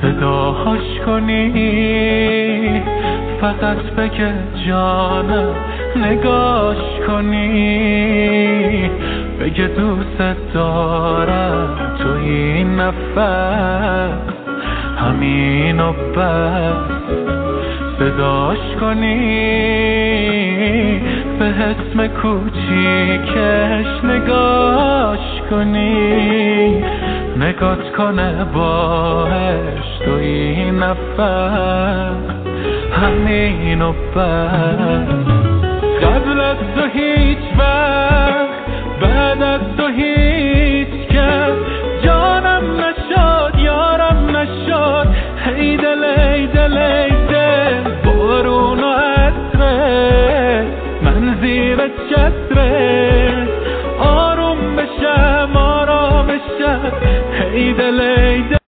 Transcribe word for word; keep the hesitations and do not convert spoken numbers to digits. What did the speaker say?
صداهاش کنی، فقط بگه جانم نگاش کنی، بگه دوست دارم تو این نفس همین و بس. صداش کنی، به اسم کوچیکش نگاش کنی، نگات کنه با عشق تو این نفس همین و بس. قبل از تو هیچ وقت، بعد از تو هیچ کس جانم نشد یارم نشد. هی دل ای دل ای دل، بارون و عطره، من زیر چتره آروم بشم آرامشم. هی دل ای دل